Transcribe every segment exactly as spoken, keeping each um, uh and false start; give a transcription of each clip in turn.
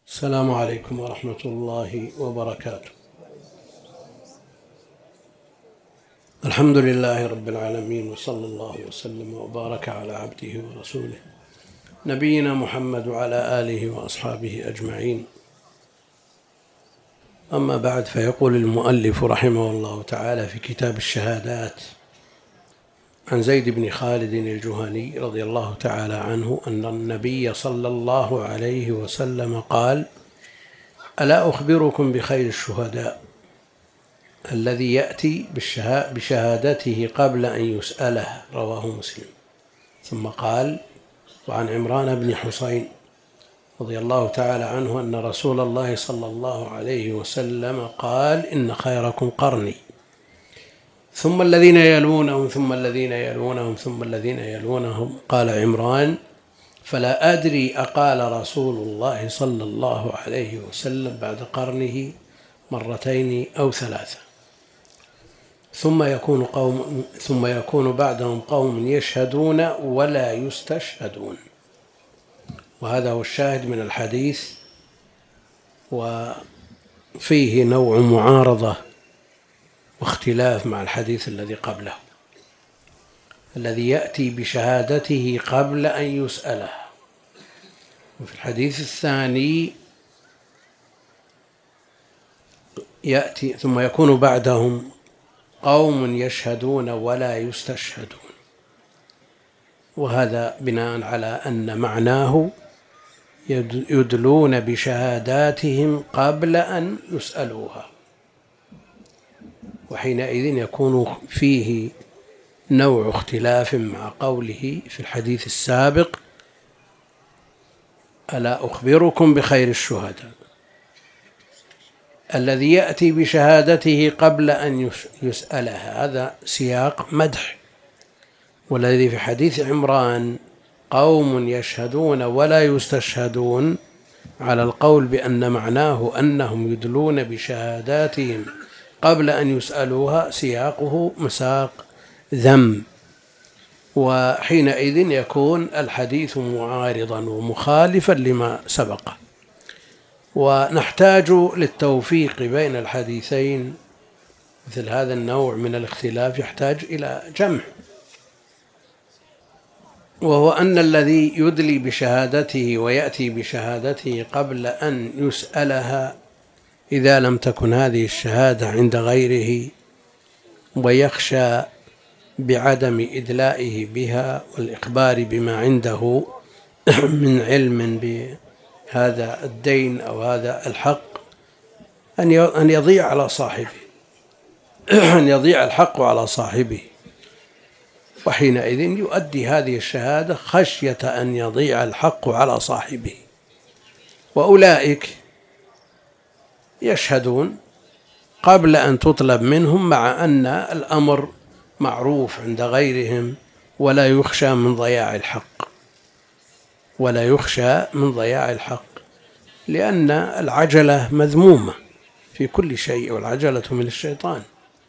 السلام عليكم ورحمة الله وبركاته. الحمد لله رب العالمين، وصلى الله وسلم وبارك على عبده ورسوله نبينا محمد وعلى آله وأصحابه أجمعين. أما بعد، فيقول المؤلف رحمه الله تعالى في كتاب الشهادات عن زيد بن خالد الجهني رضي الله تعالى عنه أن النبي صلى الله عليه وسلم قال: ألا أخبركم بخير الشهداء الذي يأتي بشهادته قبل أن يسأله؟ رواه مسلم. ثم قال: وعن عمران بن حسين رضي الله تعالى عنه أن رسول الله صلى الله عليه وسلم قال: إن خيركم قرني ثم الذين يلونهم ثم الذين يلونهم ثم الذين يلونهم. قال عمران: فلا أدري أقال رسول الله صلى الله عليه وسلم بعد قرنه مرتين أو ثلاثة. ثم يكون قوم ثم يكون بعدهم قوم يشهدون ولا يستشهدون. وهذا هو الشاهد من الحديث، وفيه نوع معارضة واختلاف مع الحديث الذي قبله، الذي يأتي بشهادته قبل أن يسأله. وفي الحديث الثاني يأتي ثم يكون بعدهم قوم يشهدون ولا يستشهدون. وهذا بناء على أن معناه يدلون بشهاداتهم قبل أن يسألوها، وحينئذ يكون فيه نوع اختلاف مع قوله في الحديث السابق: ألا أخبركم بخير الشهداء الذي يأتي بشهادته قبل أن يسألها. هذا سياق مدح. والذي في حديث عمران قوم يشهدون ولا يستشهدون، على القول بأن معناه أنهم يدلون بشهاداتهم قبل أن يسألوها، سياقه مساق ذم، وحينئذ يكون الحديث معارضا ومخالفا لما سبقه. ونحتاج للتوفيق بين الحديثين. مثل هذا النوع من الاختلاف يحتاج إلى جمع، وهو أن الذي يدلي بشهادته ويأتي بشهادته قبل أن يسألها، إذا لم تكن هذه الشهادة عند غيره ويخشى بعدم إدلائه بها والإخبار بما عنده من علم بهذا الدين أو هذا الحق، أن يضيع على صاحبه أن يضيع الحق على صاحبه، وحينئذ يؤدي هذه الشهادة خشية أن يضيع الحق على صاحبه. وأولئك يشهدون قبل أن تطلب منهم، مع أن الأمر معروف عند غيرهم، ولا يخشى من ضياع الحق ولا يخشى من ضياع الحق لأن العجلة مذمومة في كل شيء، والعجلة من الشيطان.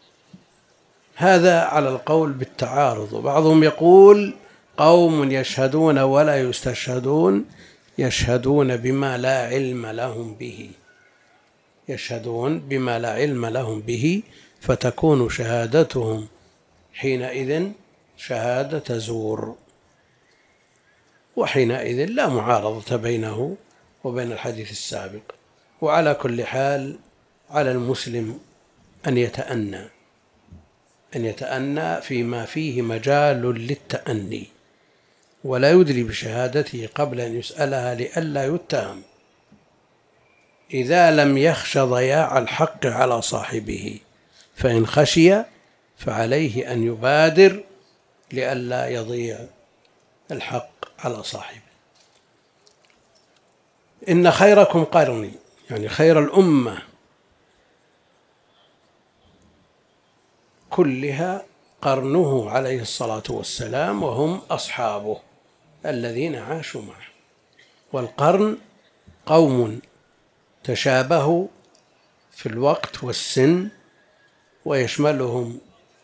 هذا على القول بالتعارض. وبعضهم يقول: قوم يشهدون ولا يستشهدون، يشهدون بما لا علم لهم به يشهدون بما لا علم لهم به فتكون شهادتهم حينئذ شهادة زور، وحينئذ لا معارضة بينه وبين الحديث السابق. وعلى كل حال على المسلم أن يتأنى أن يتأنى فيما فيه مجال للتأني، ولا يدلي بشهادته قبل أن يسألها لئلا يتهم، إذا لم يخش ضياع الحق على صاحبه. فإن خشي فعليه أن يبادر لئلا يضيع الحق على صاحبه. إن خيركم قرني، يعني خير الأمة كلها قرنه عليه الصلاة والسلام، وهم أصحابه الذين عاشوا معه. والقرن قوم تشابهوا في الوقت والسن، ويشملهم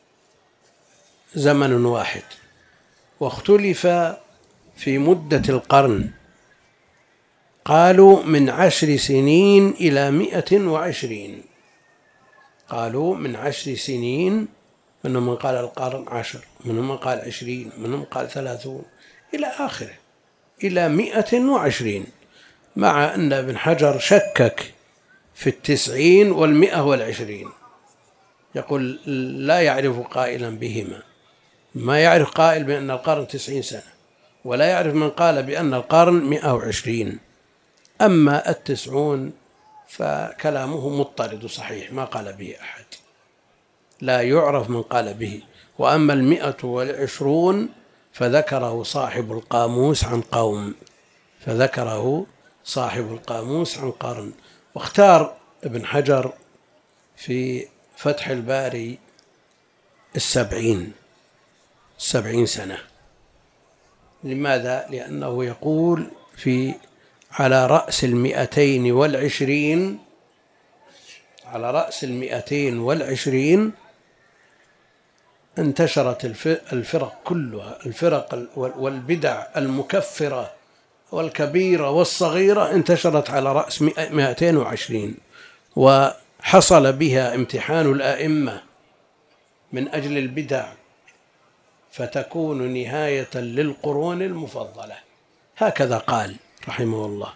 زمن واحد، واختلف في مدة القرن. قالوا من عشر سنين إلى مئة وعشرين. قالوا من عشر سنين، منهم من قال القرن عشر، منهم من قال عشرين، منهم قال ثلاثون، إلى آخره، إلى مئة وعشرين، مع أن ابن حجر شكك في التسعين والمئة والعشرين، يقول لا يعرف قائلا بهما، ما يعرف قائل بأن القرن تسعين سنة، ولا يعرف من قال بأن القرن مئة وعشرين. أما التسعون فكلامه مضطرد صحيح، ما قال به أحد، لا يعرف من قال به. وأما المئة والعشرون فذكره صاحب القاموس عن قوم، فذكره صاحب القاموس عن قرن. واختار ابن حجر في فتح الباري السبعين سبعين سنة. لماذا؟ لأنه يقول في على رأس المئتين والعشرين على رأس المئتين والعشرين انتشرت الفرق كلها، الفرق والبدع المكفرة والكبيرة والصغيرة انتشرت على رأس مئتين وعشرين، وحصل بها امتحان الآئمة من أجل البدع، فتكون نهاية للقرون المفضلة. هكذا قال رحمه الله.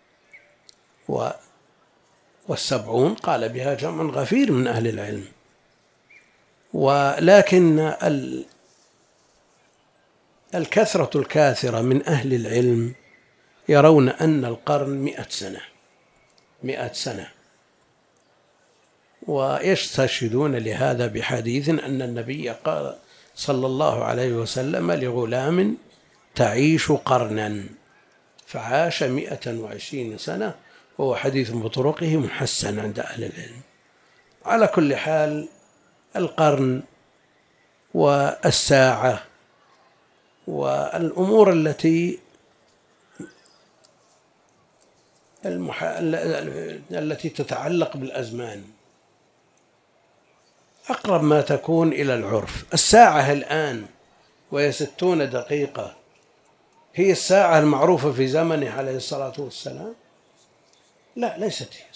والسبعون قال بها جمع غفير من أهل العلم. ولكن الكثرة الكاثرة من أهل العلم يرون أن القرن مئة سنة مئة سنة ويستشهدون لهذا بحديث أن النبي قال صلى الله عليه وسلم لغلام تعيش قرنا، فعاش مئة وعشرين سنة، وهو حديث بطرقه محسن عند أهل العلم. على كل حال، القرن والساعة والأمور التي المح... التي تتعلق بالأزمان أقرب ما تكون إلى العرف. الساعة الآن وهي ستون دقيقة هي الساعة المعروفة في زمنه عليه الصلاة والسلام؟ لا، ليست هي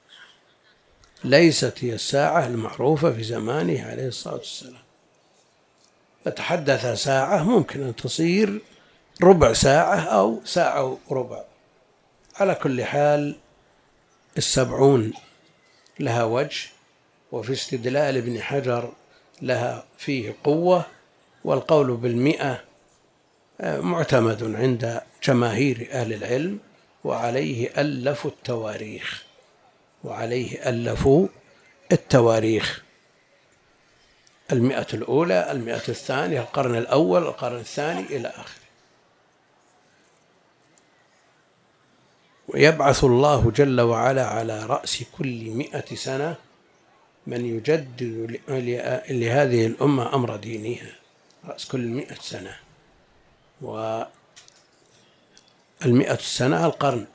ليست هي الساعة المعروفة في زمانه عليه الصلاة والسلام. فتحدث ساعة ممكن أن تصير ربع ساعة أو ساعة وربع. على كل حال، السبعون لها وجه، وفي استدلال ابن حجر لها فيه قوة، والقول بالمئة معتمد عند جماهير أهل العلم، وعليه ألفوا التواريخ وعليه ألفوا التواريخ المئة الأولى، المئة الثانية، القرن الأول، القرن الثاني، إلى آخره. ويبعث الله جل وعلا على رأس كل مئة سنة من يجدد لهذه الأمة أمر دينها، رأس كل مئة سنة، والمئة السنة القرن.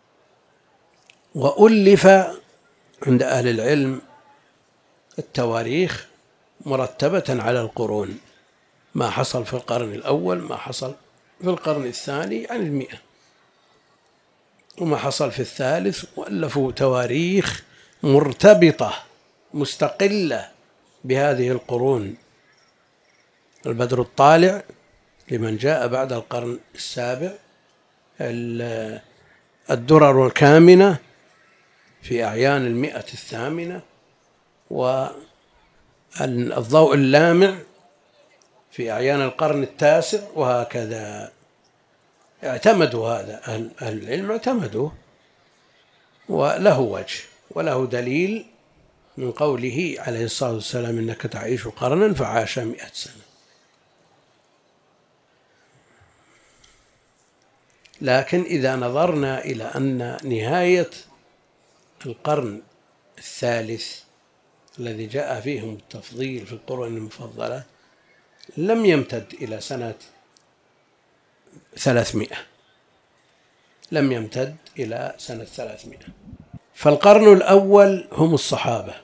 وألف عند أهل العلم التواريخ مرتبة على القرون، ما حصل في القرن الأول، ما حصل في القرن الثاني عن المئة، وما حصل في الثالث. وألفوا تواريخ مرتبطة مستقلة بهذه القرون. البدر الطالع لمن جاء بعد القرن السابع، الدرر الكامنة في أعيان المئة الثامنة، والضوء اللامع في أعيان القرن التاسع، وهكذا. اعتمدوا هذا أهل العلم، اعتمدوا، وله وجه وله دليل من قوله عليه الصلاة والسلام إنك تعيش قرنا فعاش مئة سنة. لكن إذا نظرنا إلى أن نهاية القرن الثالث الذي جاء فيهم التفضيل في القرون المفضلة لم يمتد إلى سنة ثلاثمائة، لم يمتد إلى سنة ثلاثمائة. فالقرن الأول هم الصحابة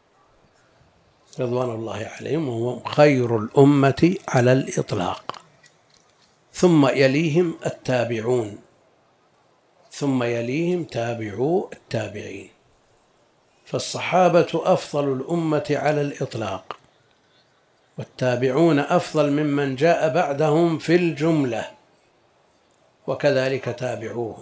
رضوان الله عليهم، وهم خير الأمة على الإطلاق، ثم يليهم التابعون، ثم يليهم تابعو التابعين. فالصحابة أفضل الأمة على الإطلاق، والتابعون أفضل ممن جاء بعدهم في الجملة، وكذلك تابعوهم.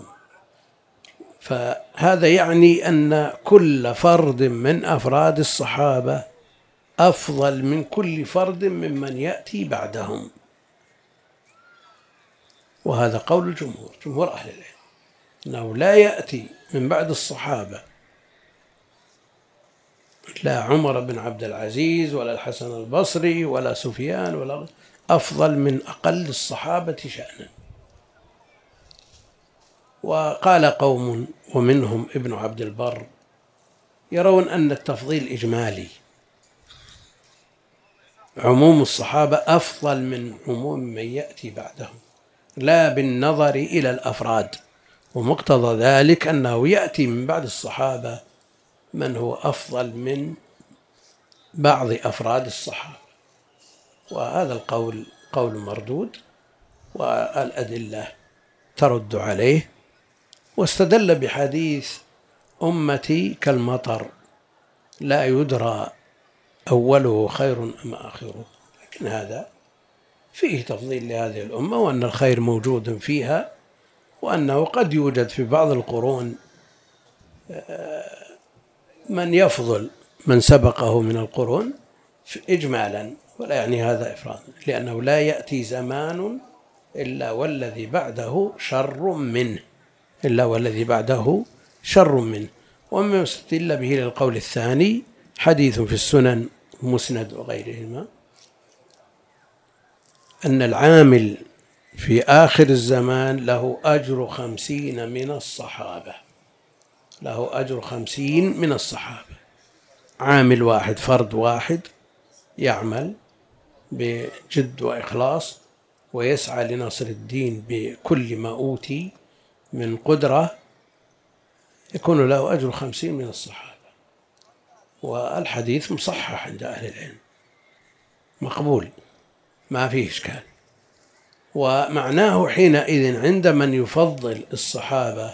فهذا يعني أن كل فرد من أفراد الصحابة أفضل من كل فرد ممن يأتي بعدهم، وهذا قول الجمهور، جمهور أهل العلم، أنه لا يأتي من بعد الصحابة لا عمر بن عبد العزيز ولا الحسن البصري ولا سفيان ولا أفضل من أقل الصحابة شأنا. وقال قوم ومنهم ابن عبد البر يرون أن التفضيل إجمالي، عموم الصحابة أفضل من عموم من يأتي بعدهم، لا بالنظر إلى الأفراد، ومقتضى ذلك أنه يأتي من بعد الصحابة من هو أفضل من بعض أفراد الصحابة. وهذا القول قول مردود، والأدلة ترد عليه. واستدل بحديث أمتي كالمطر لا يدرى أوله خير أم آخره، لكن هذا فيه تفضيل لهذه الأمة، وأن الخير موجود فيها، وأنه قد يوجد في بعض القرون من يفضل من سبقه من القرون إجمالا، ولا يعني هذا إفراط، لأنه لا يأتي زمان إلا والذي بعده شر منه، إلا والذي بعده شر منه. ومما استدل به للقول الثاني حديث في السنن مسند وغيرهما أن العامل في آخر الزمان له أجر خمسين من الصحابة، له أجر خمسين من الصحابة. عامل واحد، فرد واحد يعمل بجد وإخلاص ويسعى لنصر الدين بكل ما أوتي من قدرة، يكون له أجر خمسين من الصحابة. والحديث مصحح عند أهل العلم، مقبول، ما فيه إشكال. ومعناه حينئذ عند من يفضل الصحابة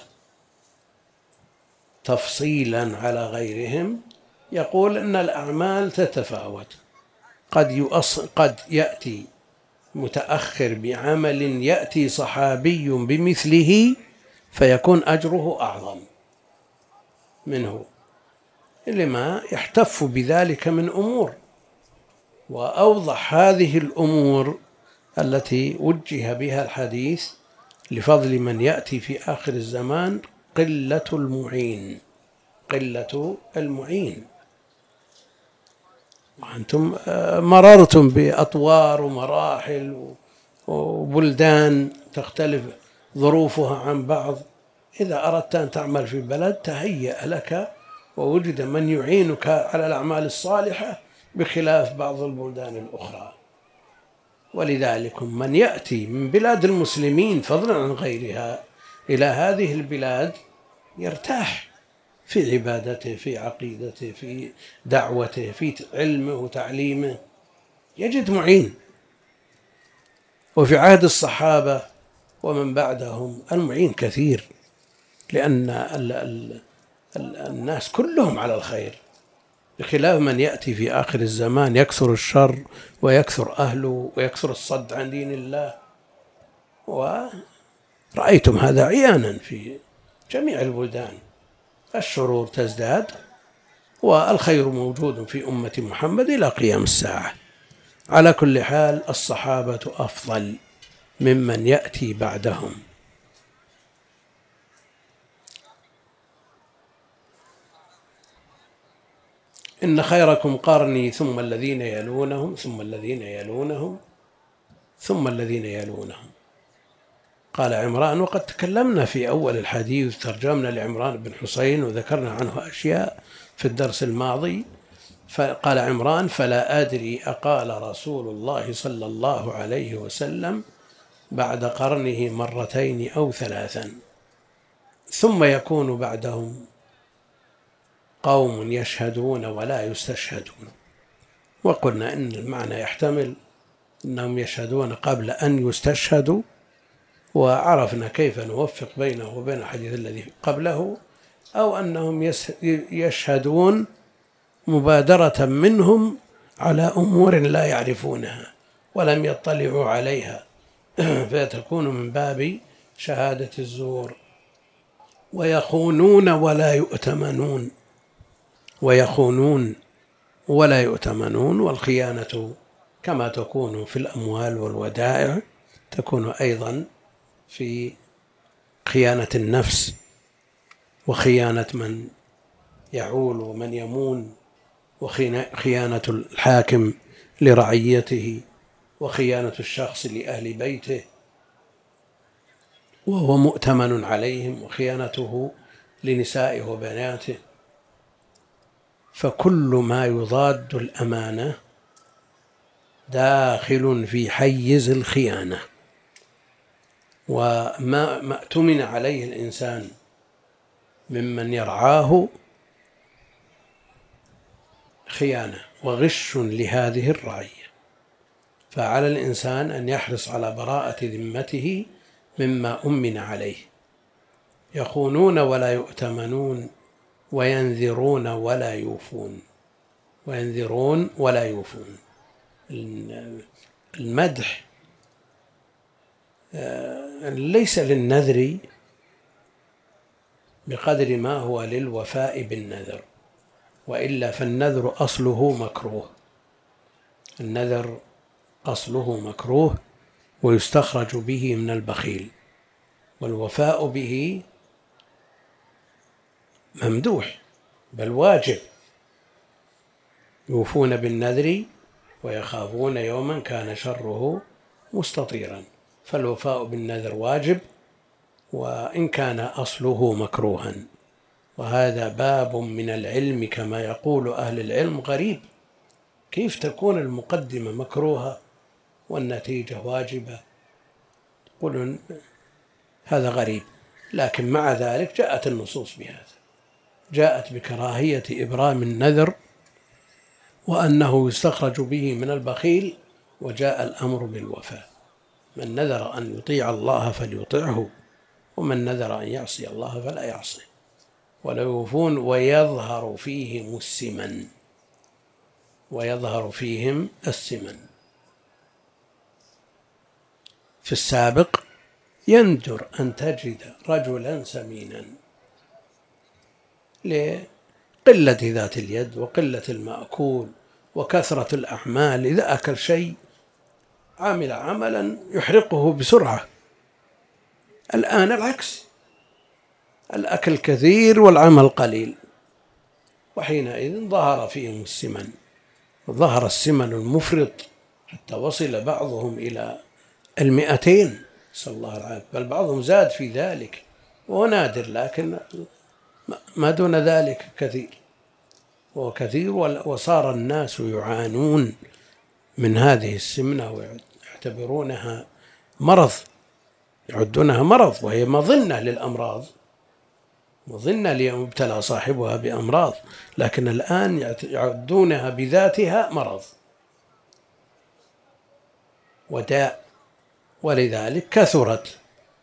تفصيلا على غيرهم يقول أن الأعمال تتفاوت، قد, قد يأتي متأخر بعمل يأتي صحابي بمثله فيكون أجره أعظم منه، لما يحتف بذلك من أمور. وأوضح هذه الأمور التي وجه بها الحديث لفضل من يأتي في آخر الزمان قلة المعين، قلة المعين. وأنتم مررتم بأطوار ومراحل وبلدان تختلف ظروفها عن بعض، إذا أردت أن تعمل في بلد تهيأ لك ووجد من يعينك على الأعمال الصالحة بخلاف بعض البلدان الأخرى. ولذلك من يأتي من بلاد المسلمين فضلا عن غيرها إلى هذه البلاد يرتاح في عبادته، في عقيدته، في دعوته، في علمه وتعليمه، يجد معين. وفي عهد الصحابة ومن بعدهم المعين كثير، لأن ال ال ال الناس كلهم على الخير، بخلاف من يأتي في آخر الزمان يكثر الشر ويكثر أهله ويكثر الصد عن دين الله. ورأيتم هذا عيانا في جميع البلدان، الشرور تزداد والخير موجود في أمة محمد إلى قيام الساعة. على كل حال الصحابة أفضل ممن يأتي بعدهم. إن خيركم قرني ثم الذين يلونهم ثم الذين يلونهم ثم الذين يلونهم. قال عمران، وقد تكلمنا في أول الحديث ترجمنا لعمران بن حسين وذكرنا عنه أشياء في الدرس الماضي. فقال عمران: فلا أدري أقال رسول الله صلى الله عليه وسلم بعد قرنه مرتين أو ثلاثا ثم يكون بعدهم قوم يشهدون ولا يستشهدون. وقلنا إن المعنى يحتمل أنهم يشهدون قبل أن يستشهدوا، وعرفنا كيف نوفق بينه وبين الحديث الذي قبله، أو أنهم يشهدون مبادرة منهم على أمور لا يعرفونها ولم يطلعوا عليها فتكون من باب شهادة الزور. ويخونون ولا يؤتمنون، ويخونون ولا يؤتمنون، والخيانة كما تكون في الأموال والودائع تكون أيضا في خيانة النفس وخيانة من يعول ومن يمون، وخيانة الحاكم لرعيته، وخيانة الشخص لأهل بيته وهو مؤتمن عليهم، وخيانته لنسائه وبناته. فكل ما يضاد الأمانة داخل في حيز الخيانة، وما ما اؤتمن عليه الإنسان ممن يرعاه خيانة وغش لهذه الرعية، فعلى الإنسان أن يحرص على براءة ذمته مما أمن عليه. يخونون ولا يؤتمنون، وينذرون ولا يوفون. وينذرون ولا يوفون. المدح ليس للنذر بقدر ما هو للوفاء بالنذر، وإلا فالنذر أصله مكروه. النذر أصله مكروه ويستخرج به من البخيل، والوفاء به ممدوح بل واجب. يوفون بالنذر ويخافون يوما كان شره مستطيرا، فالوفاء بالنذر واجب وإن كان أصله مكروها. وهذا باب من العلم كما يقول أهل العلم غريب، كيف تكون المقدمة مكروهة والنتيجة واجبة؟ يقولون هذا غريب، لكن مع ذلك جاءت النصوص بهذا، جاءت بكراهية إبرام النذر وأنه يستخرج به من البخيل، وجاء الأمر بالوفاء. من نذر أن يطيع الله فليطعه، ومن نذر أن يعصي الله فلا يعصي. ولا يوفون ويظهر فيهم السمن، ويظهر فيهم السمن. في السابق يندر أن تجد رجلا سمينا لقلة ذات اليد وقلة المأكول وكثرة الأعمال. إذا أكل شيء عمل عملا يحرقه بسرعة. الآن العكس، الأكل كثير والعمل قليل، وحينئذ ظهر فيهم السمن، ظهر السمن المفرط حتى وصل بعضهم إلى المئتين، نسأل الله العافية، بل بعضهم زاد في ذلك، وهو نادر، لكن ما دون ذلك كثير وكثير. وصار الناس يعانون من هذه السمنة ويعتبرونها مرض، يعدونها مرض، وهي مظنة للأمراض، مظنة ليبتلى صاحبها بأمراض، لكن الآن يعدونها بذاتها مرض وداء. ولذلك كثرت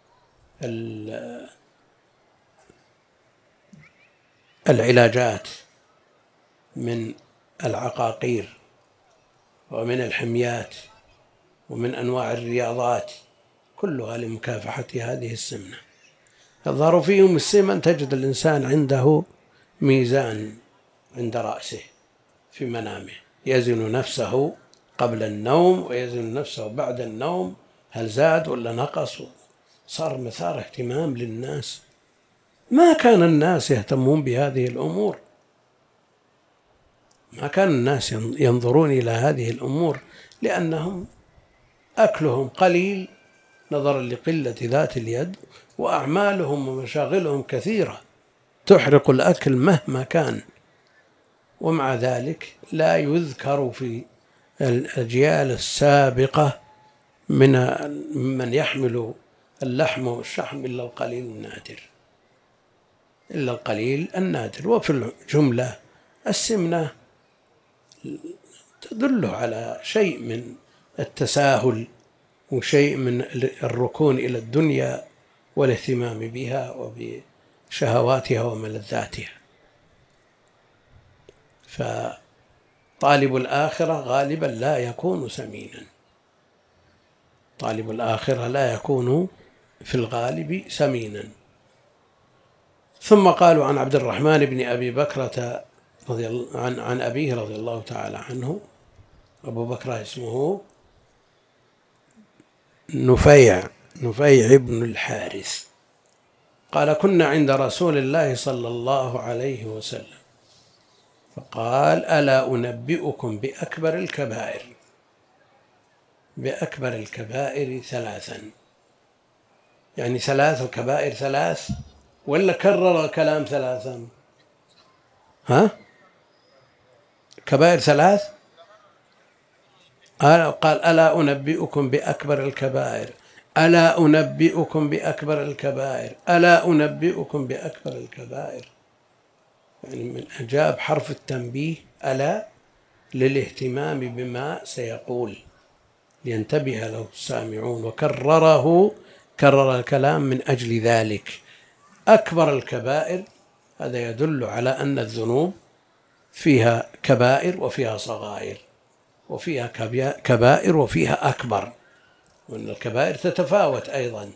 العلاجات من العقاقير ومن الحميات ومن أنواع الرياضات، كلها لمكافحة هذه السمنة. يظهر فيهم السمن، تجد الإنسان عنده ميزان عند رأسه في منامه، يزن نفسه قبل النوم ويزن نفسه بعد النوم، هل زاد ولا نقص. صار مثار اهتمام للناس، ما كان الناس يهتمون بهذه الأمور، ما كان الناس ينظرون إلى هذه الأمور، لأنهم أكلهم قليل نظرا لقلة ذات اليد، وأعمالهم ومشاغلهم كثيرة تحرق الأكل مهما كان. ومع ذلك لا يذكر في الأجيال السابقة من من يحمل اللحم والشحم إلا القليل النادر، إلا القليل النادر. وفي الجملة السمنة تدل على شيء من التساهل وشيء من الركون إلى الدنيا والاهتمام بها وبشهواتها وملذاتها. فطالب الآخرة غالبا لا يكون سمينا، طالب الآخرة لا يكون في الغالب سمينا. ثم قالوا عن عبد الرحمن بن أبي بكرة رضي الله عن عن أبيه رضي الله تعالى عنه، أبو بكر اسمه نفيع نفيع بن الحارث، قال كنا عند رسول الله صلى الله عليه وسلم فقال ألا أنبئكم بأكبر الكبائر، بأكبر الكبائر ثلاثا، يعني ثلاث الكبائر ثلاث ولا كرر الكلام ثلاثا؟ ها؟ كبائر ثلاث؟ قال ألا أنبئكم بأكبر الكبائر، ألا أنبئكم بأكبر الكبائر، ألا أنبئكم بأكبر الكبائر، يعني من أجاب حرف التنبيه ألا للاهتمام بما سيقول لينتبه له السامعون، وكرره كرر الكلام من أجل ذلك. أكبر الكبائر هذا يدل على أن الذنوب فيها كبائر وفيها صغائر، وفيها كبائر وفيها أكبر، وأن الكبائر تتفاوت أيضا.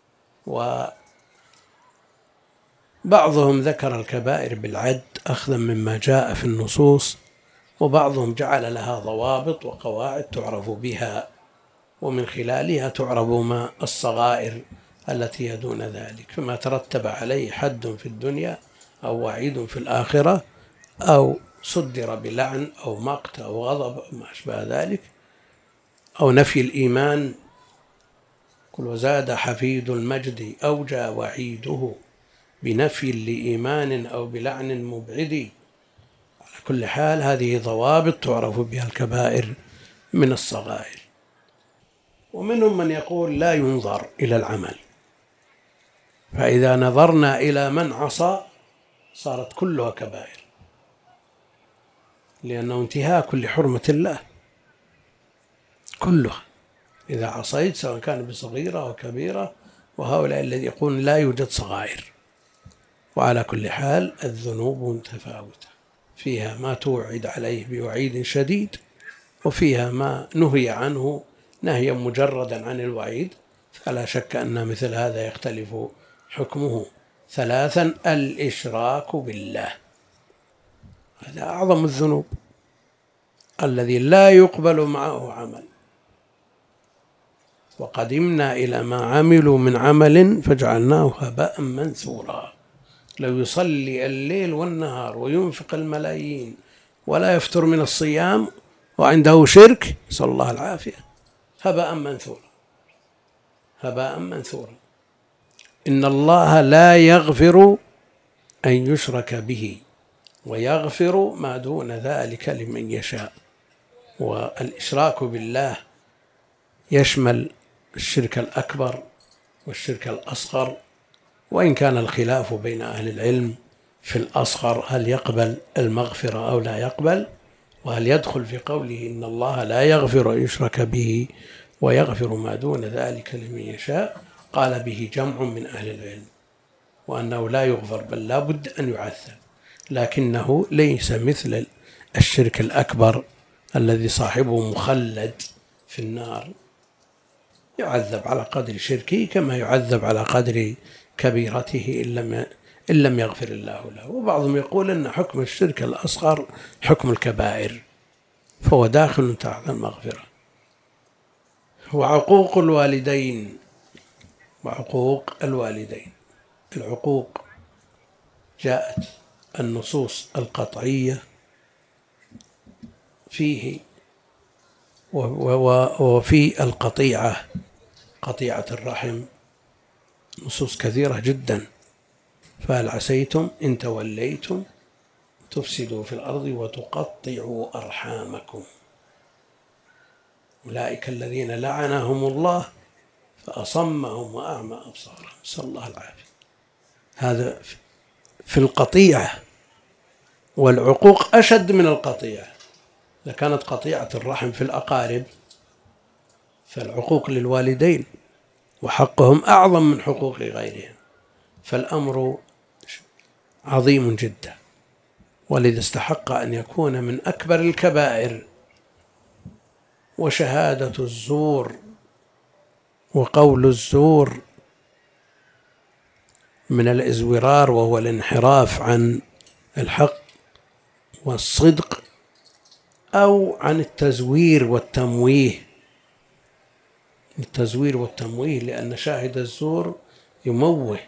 وبعضهم ذكر الكبائر بالعد أخذا مما جاء في النصوص، وبعضهم جعل لها ضوابط وقواعد تعرف بها، ومن خلالها تعرف ما الصغائر التي دون ذلك، فما ترتب عليه حد في الدنيا أو وعيد في الآخرة أو صدر بلعن أو مقت أو غضب ما أشبه ذلك، أو نفي الإيمان. قل وزاد حفيد المجد أوجى وعيده بنفي لإيمان أو بلعن مبعد. على كل حال هذه ضوابط تعرف بها الكبائر من الصغائر. ومنهم من يقول لا ينظر إلى العمل، فإذا نظرنا إلى من عصى صارت كلها كبائر، لأنه انتهاك لحرمة الله كلها إذا عصيت، سواء كان بصغيرة أو كبيرة. وهؤلاء الذي يقول لا يوجد صغائر. وعلى كل حال الذنوب متفاوتة، فيها ما توعد عليه بوعيد شديد، وفيها ما نهي عنه نهيا مجردا عن الوعيد، فلا شك أن مثل هذا يختلف حكمه. ثلاثا الإشراك بالله، هذا أعظم الذنوب الذي لا يقبل معه عمل. وقدمنا إلى ما عملوا من عمل فجعلناه هباء منثورا. لو يصلي الليل والنهار وينفق الملايين ولا يفتر من الصيام وعنده شرك، نسأل الله العافية، هباء منثورا، هباء منثورا. إن الله لا يغفر أن يشرك به ويغفر ما دون ذلك لمن يشاء. والإشراك بالله يشمل الشرك الأكبر والشرك الأصغر، وإن كان الخلاف بين أهل العلم في الأصغر هل يقبل المغفرة أو لا يقبل، وهل يدخل في قوله إن الله لا يغفر أن يشرك به ويغفر ما دون ذلك لمن يشاء. قال به جمع من أهل العلم، وأنه لا يغفر بل لا بد أن يعذب، لكنه ليس مثل الشرك الأكبر الذي صاحبه مخلد في النار، يعذب على قدر شركه كما يعذب على قدر كبيرته إن لم إن لم يغفر الله له. وبعضهم يقول أن حكم الشرك الأصغر حكم الكبائر، فهو داخل تحت المغفرة. وعقوق الوالدين، وعقوق الوالدين، العقوق جاءت النصوص القطعية فيه، وفي القطيعة، قطيعة الرحم، نصوص كثيرة جدا. فهل عسيتم إن توليتم تفسدوا في الأرض وتقطعوا أرحامكم أولئك الذين لعنهم الله فأصمهم وأعمى أبصارهم، نسأل الله العافية. هذا في القطيعة، والعقوق أشد من القطيعة. إذا كانت قطيعة الرحم في الأقارب فالعقوق للوالدين وحقهم أعظم من حقوق غيرهم، فالأمر عظيم جدا، ولذا استحق أن يكون من أكبر الكبائر. وشهادة الزور وقول الزور من الإزورار، وهو الانحراف عن الحق والصدق، أو عن التزوير والتمويه. التزوير والتمويه، لأن شاهد الزور يموه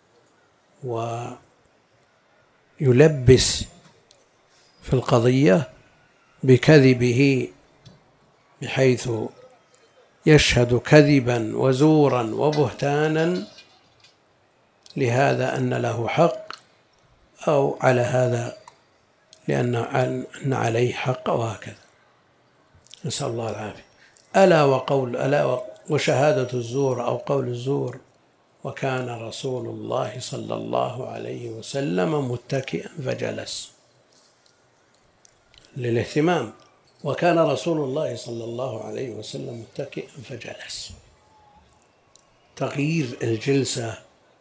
ويلبس في القضية بكذبه، بحيث يشهد كذبا وزورا وبهتانا لهذا أن له حق، أو على هذا لأن أن عليه حق، وهكذا. نسأل الله العافية. ألا وقول ألا وشهادة الزور أو قول الزور. وكان رسول الله صلى الله عليه وسلم متكئا فجلس، للاهتمام. وكان رسول الله صلى الله عليه وسلم متكئا فجلس. تغيير الجلسة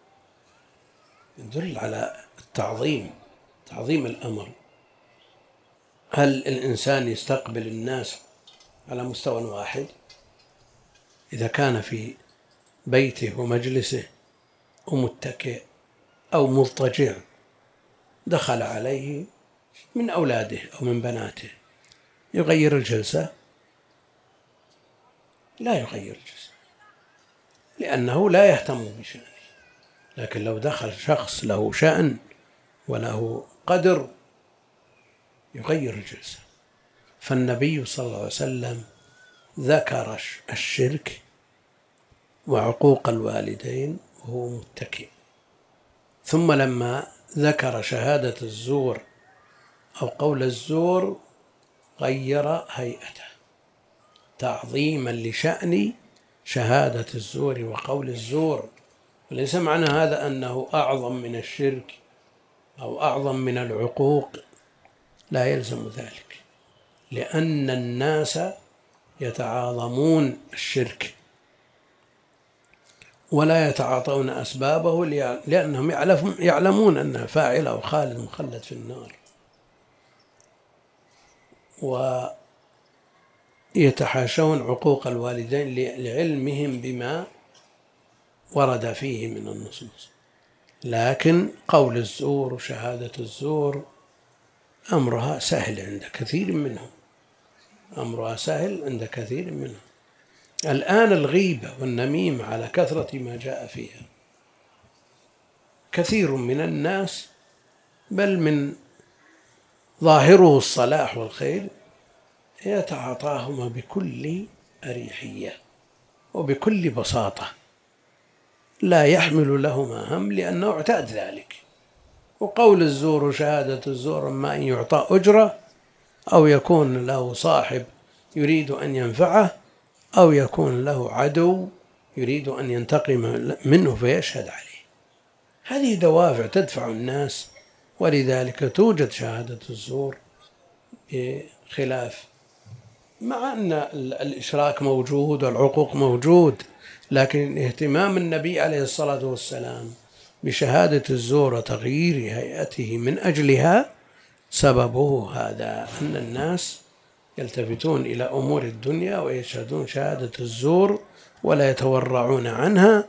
يدل على التعظيم، تعظيم الأمر. هل الإنسان يستقبل الناس على مستوى واحد؟ إذا كان في بيته ومجلسه ومتكئ أو مضطجع، دخل عليه من أولاده أو من بناته، يغير الجلسة؟ لا يغير الجلسة، لأنه لا يهتم بشأنه. لكن لو دخل شخص له شأن وله قدر يغير الجلسة. فالنبي صلى الله عليه وسلم ذكر الشرك وعقوق الوالدين وهو متكئ، ثم لما ذكر شهادة الزور أو قول الزور غير هيئته تعظيما لشأن شهادة الزور وقول الزور. وليس معنى هذا أنه أعظم من الشرك أو أعظم من العقوق، لا يلزم ذلك، لأن الناس يتعاظمون الشرك ولا يتعاطون أسبابه، لأنهم يعلمون أنها فاعلة وخالد مخلد في النار، ويتحاشون عقوق الوالدين لعلمهم بما ورد فيه من النصوص. لكن قول الزور وشهادة الزور أمرها سهل عند كثير منهم، أمرها سهل عند كثير منهم. الآن الغيبة والنميمة على كثرة ما جاء فيها، كثير من الناس بل من ظاهره الصلاح والخير يتعاطاهما بكل أريحية وبكل بساطة، لا يحمل لهما هم لأنه اعتاد ذلك. وقول الزور وشهادة الزور إما أن يعطى أجرة، أو يكون له صاحب يريد أن ينفعه، أو يكون له عدو يريد أن ينتقم منه فيشهد عليه. هذه دوافع تدفع الناس، ولذلك توجد شهادة الزور بخلاف، مع أن الإشراك موجود والعقوق موجود، لكن اهتمام النبي عليه الصلاة والسلام بشهادة الزور وتغيير هيئته من أجلها سببه هذا، أن الناس يلتفتون إلى أمور الدنيا ويشهدون شهادة الزور ولا يتورعون عنها،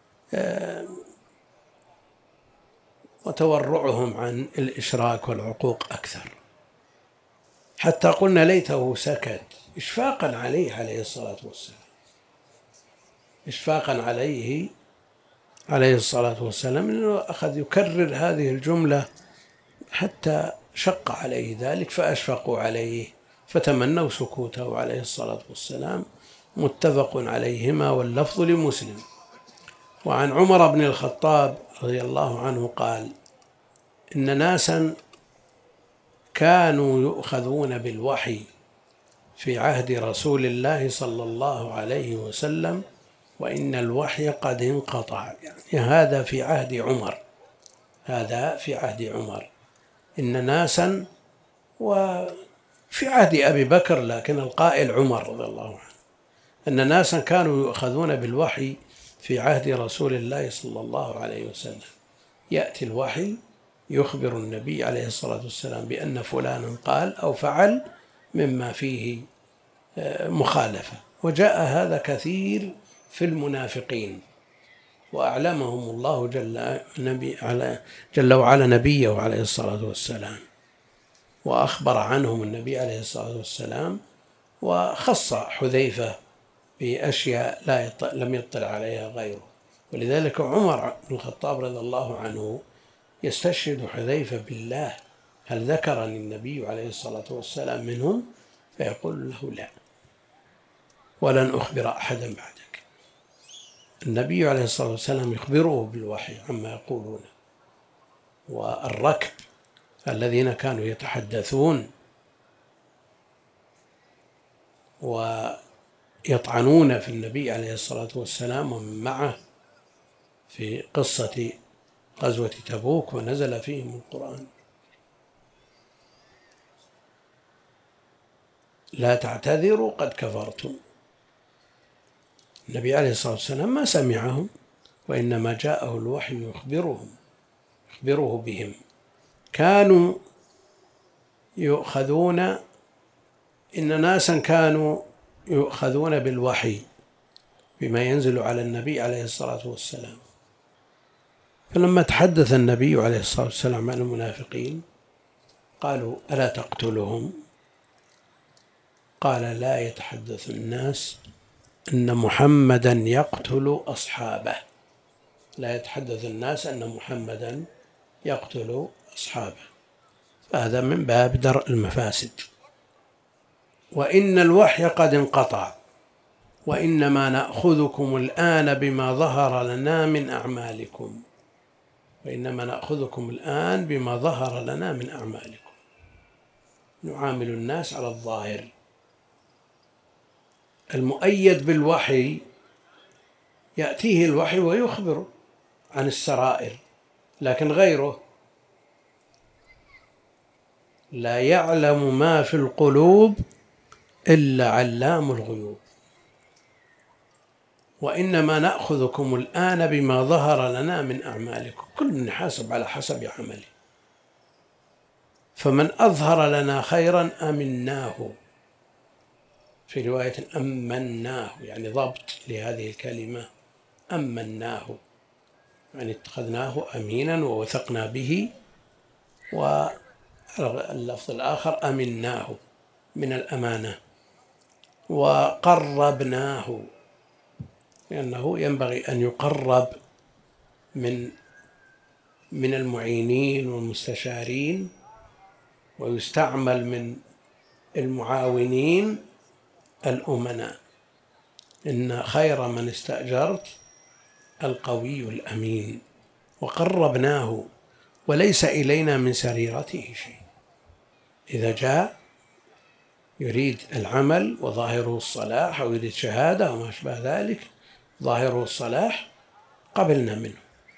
وتورعهم عن الإشراك والعقوق أكثر، حتى قلنا ليته سكت إشفاقا عليه عليه الصلاة والسلام، إشفاقا عليه عليه الصلاة والسلام، لأنه أخذ يكرر هذه الجملة حتى شق عليه ذلك فأشفقوا عليه فتمنوا سكوته عليه الصلاة والسلام. متفق عليهما واللفظ لمسلم. وعن عمر بن الخطاب رضي الله عنه قال: إن ناسا كانوا يؤخذون بالوحي في عهد رسول الله صلى الله عليه وسلم، وإن الوحي قد انقطع. يعني هذا في عهد عمر، هذا في عهد عمر. إن ناسا، وفي عهد أبي بكر، لكن القائل عمر رضي الله عنه، أن ناسا كانوا يؤخذون بالوحي في عهد رسول الله صلى الله عليه وسلم، يأتي الوحي يخبر النبي عليه الصلاة والسلام بأن فلانا قال أو فعل مما فيه مخالفة، وجاء هذا كثير في المنافقين، وأعلمهم الله جل, نبي على جل وعلا نبيه عليه الصلاة والسلام، وأخبر عنهم النبي عليه الصلاة والسلام، وخص حذيفة بأشياء لا يطلع لم يطلع عليها غيره. ولذلك عمر بن الخطاب رضي الله عنه يستشهد حذيفة بالله: هل ذكرني النبي عليه الصلاة والسلام منهم؟ فيقول له: لا، ولن أخبر أحدا بعدك. النبي عليه الصلاة والسلام يخبره بالوحي عما يقولون. والركب الذين كانوا يتحدثون ويطعنون في النبي عليه الصلاة والسلام ومن معه في قصة غزوة تبوك ونزل فيهم القرآن: لا تعتذروا قد كفرتم. النبي عليه الصلاة والسلام ما سمعهم، وإنما جاءه الوحي يخبرهم يخبره بهم. كانوا يؤخذون إن ناسا كانوا يؤخذون بالوحي بما ينزل على النبي عليه الصلاة والسلام، فلما تحدث النبي عليه الصلاة والسلام عن المنافقين قالوا: ألا تقتلهم؟ قال: لا يتحدث الناس أن محمدا يقتل أصحابه. لا يتحدث الناس أن محمدا يقتل أصحابه. فهذا من باب درء المفاسد. وإن الوحي قد انقطع، وإنما نأخذكم الآن بما ظهر لنا من أعمالكم. وإنما نأخذكم الآن بما ظهر لنا من أعمالكم. نعامل الناس على الظاهر. المؤيد بالوحي يأتيه الوحي ويخبر عن السرائر، لكن غيره لا يعلم ما في القلوب إلا علام الغيوب. وإنما نأخذكم الآن بما ظهر لنا من أعمالكم. كل يحاسب على حسب عمله، فمن أظهر لنا خيرا أمناه، في رواية أمناه، يعني ضبط لهذه الكلمة، أمناه يعني اتخذناه أمينا ووثقنا به. واللفظ الآخر أمناه من الأمانة. وقربناه لأنه ينبغي أن يقرب من من المعينين والمستشارين، ويستعمل من المعاونين الأمناء. إن خير من استأجرت القوي الأمين. وقربناه وليس إلينا من سريرته شيء. إذا جاء يريد العمل وظاهره الصلاح، أو يريد شهادة وما أشبه ذلك ظاهره الصلاح، قبلنا منه،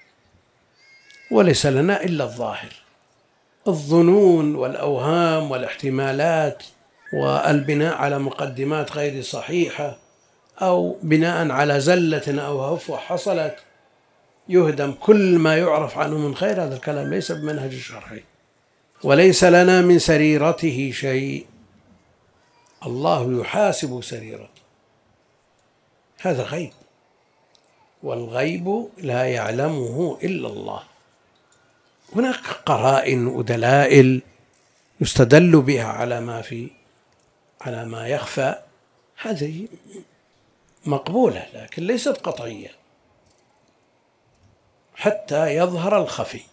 وليس لنا إلا الظاهر. الظنون والأوهام والاحتمالات والبناء على مقدمات غير صحيحة، أو بناء على زلة أو هفوة حصلت يهدم كل ما يعرف عنه من خير، هذا الكلام ليس بمنهج الشرعي. وليس لنا من سريرته شيء. الله يحاسب سريرته، هذا غيب، والغيب لا يعلمه إلا الله. هناك قرائن ودلائل يستدل بها على ما في على ما يخفى، هذه مقبولة لكن ليست قطعية حتى يظهر الخفي.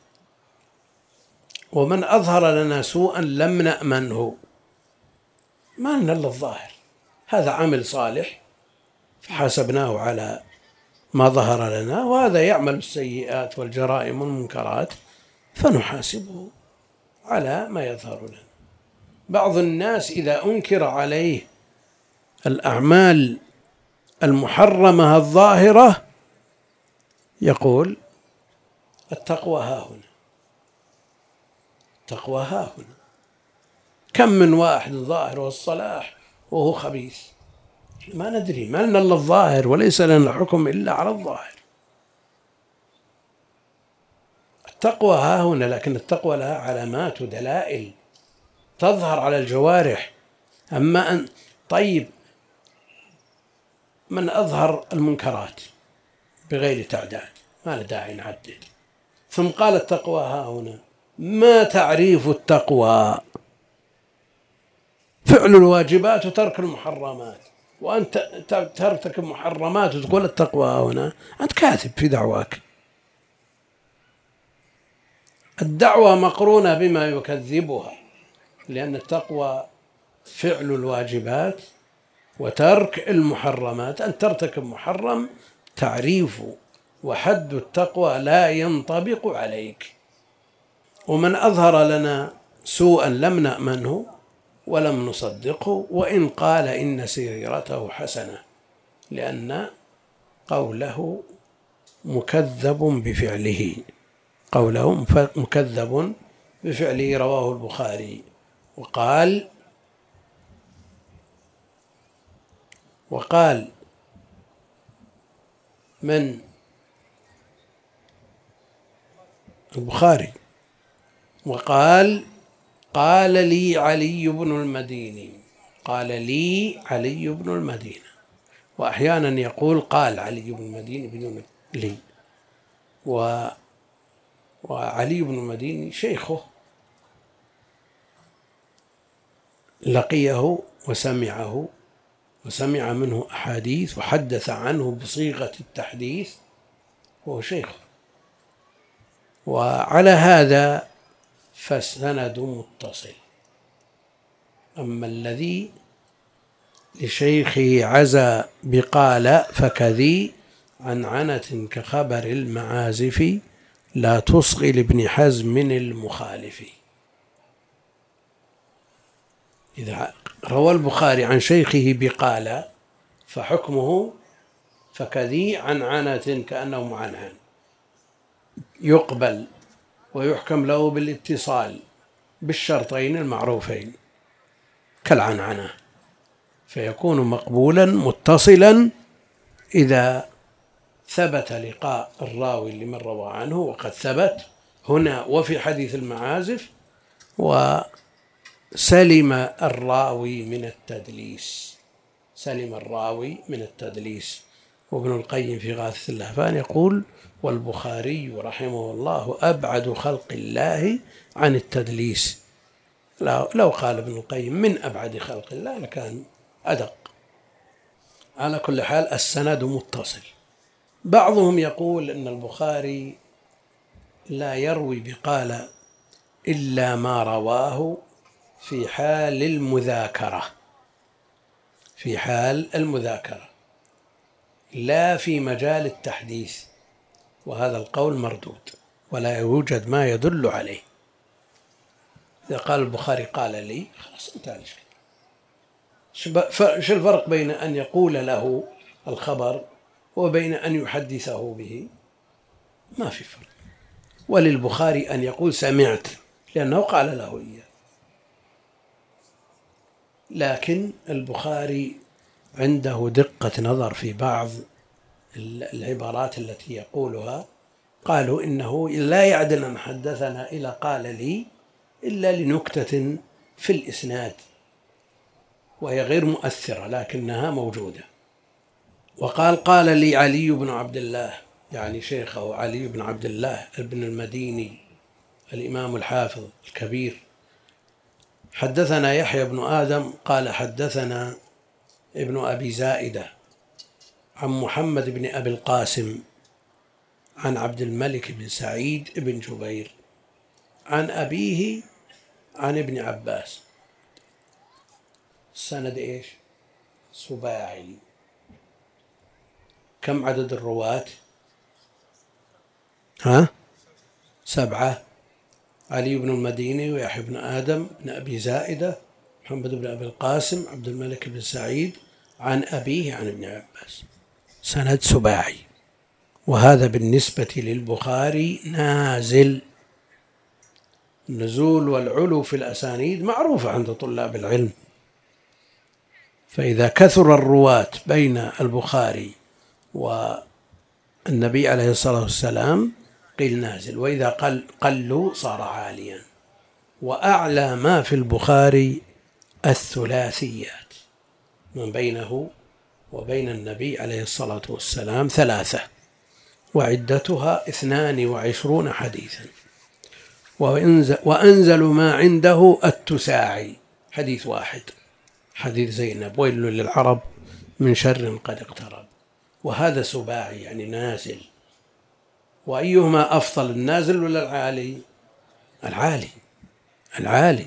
ومن أظهر لنا سوءا لم نأمنه، ما لنا إلا الظاهر. هذا عمل صالح فحاسبناه على ما ظهر لنا، وهذا يعمل السيئات والجرائم والمنكرات فنحاسبه على ما يظهر لنا. بعض الناس إذا أنكر عليه الأعمال المحرمة الظاهرة يقول: التقوى ها هنا، التقوى ها هنا. كم من واحد ظاهره الصلاح وهو خبيث، ما ندري، ما لنا إلا الظاهر، وليس لنا الحكم إلا على الظاهر. التقوى ها هنا، لكن التقوى لها علامات ودلائل تظهر على الجوارح. أما أن طيب من أظهر المنكرات بغير تعداد، ما له داعي نعدد. ثم قال التقوى ها هنا، ما تعريف التقوى؟ فعل الواجبات وترك المحرمات. وأنت ترتكب محرمات وتقول التقوى ها هنا، أنت كاذب في دعواك. الدعوة مقرونة بما يكذبها، لأن التقوى فعل الواجبات وترك المحرمات. أن ترتكب محرم تعريف وحد التقوى لا ينطبق عليك. ومن أظهر لنا سوءا لم نأمنه ولم نصدقه، وإن قال إن سريرته حسنة، لأن قوله مكذب بفعله، قوله مكذب بفعله. رواه البخاري. وقال وقال من البخاري وقال قال لي علي بن المديني، قال لي علي بن المدينة. وأحيانا يقول قال علي بن المديني بدون لي. و وعلي بن المديني شيخه لقيه وسمعه وسمع منه أحاديث وحدث عنه بصيغة التحديث، وهو شيخه. وعلى هذا فالسند متصل. أما الذي لشيخه عزى بقال فكذي عنعنة كخبر المعازف، لا تصغي لابن حزم المخالف. إذا روى البخاري عن شيخه بقال فحكمه فكذي عنعنة كأنه معنعن، يقبل ويحكم له بالاتصال بالشرطين المعروفين كالعنعنة، فيكون مقبولا متصلا إذا ثبت لقاء الراوي لمن روى عنه، وقد ثبت هنا وفي حديث المعازف، وسلم الراوي من التدليس، سلم الراوي من التدليس. وابن القيم في غاثة اللهفان يقول: والبخاري رحمه الله أبعد خلق الله عن التدليس. لو قال ابن القيم من أبعد خلق الله لكان أدق. على كل حال السند متصل. بعضهم يقول إن البخاري لا يروي بقال إلا ما رواه في حال المذاكرة، في حال المذاكرة لا في مجال التحديث، وهذا القول مردود ولا يوجد ما يدل عليه. إذا قال البخاري قال لي خلاص انتهى الإشكال. شو الفرق بين أن يقول له الخبر وبين أن يحدثه به؟ ما في فرق. وللبخاري أن يقول سمعت لأنه قال له إياه، لكن البخاري عنده دقة نظر في بعض العبارات التي يقولها. قالوا إنه لا يعدل أن حدثنا إلى قال لي إلا لنكتة في الإسناد وهي غير مؤثرة لكنها موجودة. وقال قال لي علي بن عبد الله، يعني شيخه علي بن عبد الله ابن المديني الإمام الحافظ الكبير. حدثنا يحيى بن آدم قال حدثنا ابن أبي زائدة عن محمد بن أبي القاسم عن عبد الملك بن سعيد بن جبير عن أبيه عن ابن عباس. السند إيش؟ سباعي. كم عدد الرواة؟ ها؟ سبعة: علي بن المديني ويحيى بن آدم بن أبي زائدة محمد بن أبي القاسم عبد الملك بن سعيد عن أبيه عن ابن عباس. سند سباعي. وهذا بالنسبة للبخاري نازل. النزول والعلو في الأسانيد معروفة عند طلاب العلم، فإذا كثر الرواة بين البخاري والنبي عليه الصلاة والسلام قيل نازل، وإذا قل قلوا صار عاليا. وأعلى ما في البخاري الثلاثيات من بينه وبين النبي عليه الصلاة والسلام ثلاثة، وعدتها اثنان وعشرون حديثا. وأنزل ما عنده التساعي، حديث واحد، حديث زينب ويل للعرب من شر قد اقترب، وهذا سباعي يعني نازل. وأيهما أفضل، النازل ولا العالي؟ العالي العالي.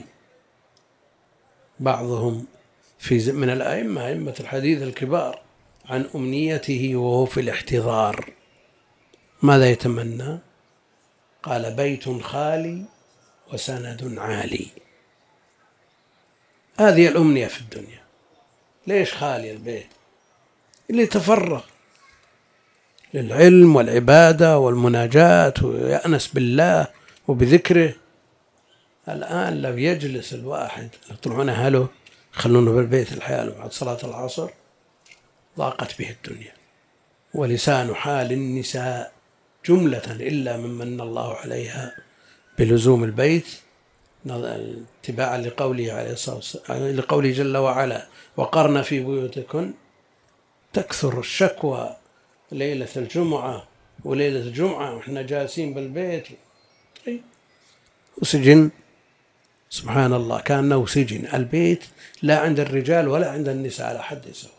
بعضهم في من الأئمة أئمة الحديث الكبار عن أمنيته وهو في الاحتضار ماذا يتمنى؟ قال بيت خالي وسند عالي. هذه الأمنية في الدنيا. ليش خالي البيت؟ اللي تفرغ للعلم والعبادة والمناجاة ويأنس بالله وبذكره. الآن لو يجلس الواحد يطلعون أهله يخلونه بالبيت الحيال بعد صلاة العصر ضاقت به الدنيا. ولسان حال النساء جملة إلا ممن الله عليها بلزوم البيت اتباعا لقوله عليه الصلاة والسلام، لقوله جل وعلا وقرن في بيوتكن. تكثر الشكوى ليلة الجمعة وليلة الجمعة وإحنا جالسين بالبيت. طيب وسجن، سبحان الله، كأنه سجن البيت، لا عند الرجال ولا عند النساء على حد سواء.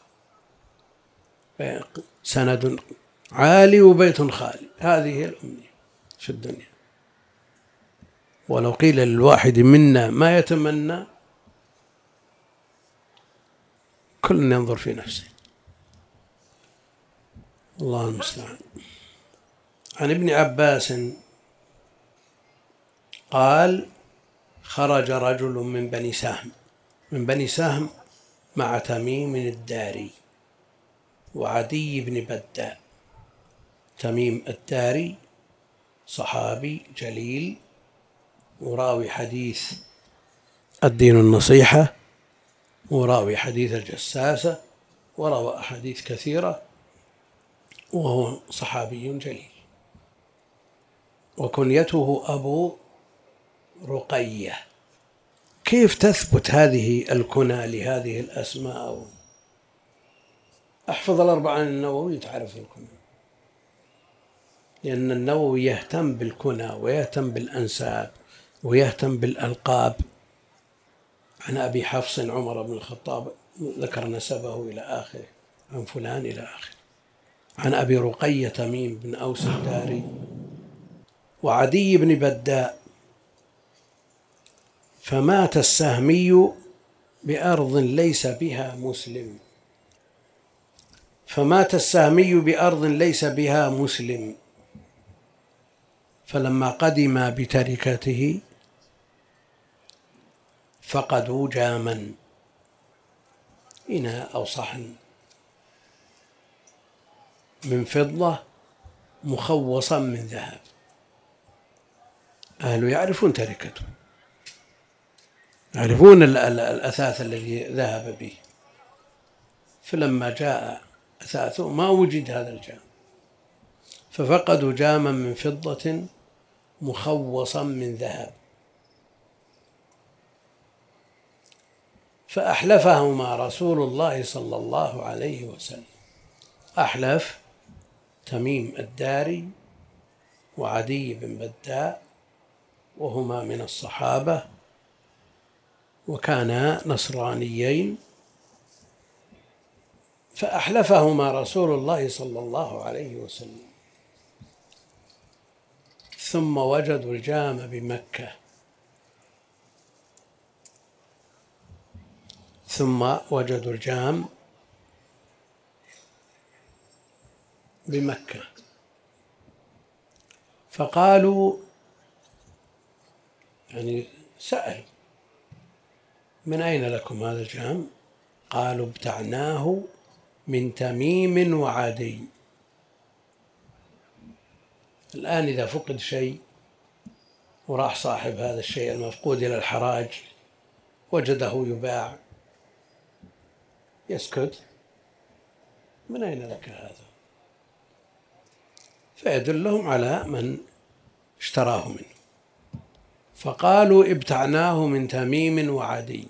سند عالي وبيت خالي، هذه الأمنية في الدنيا. ولو قيل للواحد منا ما يتمنى كل ينظر في نفسه، الله المستعان. عن ابن عباس قال خرج رجل من بني سهم من بني سهم مع تميم الداري وعدي بن بداء. تميم الداري صحابي جليل وراوي حديث الدين النصيحة وراوي حديث الجساسة وروى أحاديث كثيرة، وهو صحابي جليل. وكنيته أبو رقية. كيف تثبت هذه الكنى لهذه الأسماء؟ أحفظ الأربعة عن النووي تعرف الكنى، لأن النووي يهتم بالكنى ويهتم بالأنساب ويهتم بالألقاب. عن أبي حفص عمر بن الخطاب ذكر نسبه إلى آخره، عن فلان إلى آخره. عن أبي رقية تميم بن أوس الداري وعدي بن بداء. فمات السهمي بأرض ليس بها مسلم فمات السهمي بأرض ليس بها مسلم فلما قدم بتركته فقدوا جاما، إناء أو صحن من فضة مخوصا من ذهب. أهله يعرفون تركته، يعرفون الأثاث الذي ذهب به. فلما جاء أثاثه ما وجد هذا الجام، ففقدوا جاما من فضة مخوصا من ذهب. فأحلفهما رسول الله صلى الله عليه وسلم. أحلف تميم الداري وعدي بن بداء، وهما من الصحابة وكانا نصرانيين. فأحلفهما رسول الله صلى الله عليه وسلم، ثم وجدوا الجام بمكة ثم وجدوا الجام بمكة فقالوا، يعني سألوا من أين لكم هذا الجام؟ قالوا ابتعناه من تميم وعدي. الآن إذا فقد شيء وراح صاحب هذا الشيء المفقود إلى الحراج وجده يباع يسكت؟ من أين لك هذا؟ فيدلهم على من اشتراه منه. فقالوا ابتعناه من تميم وعدي.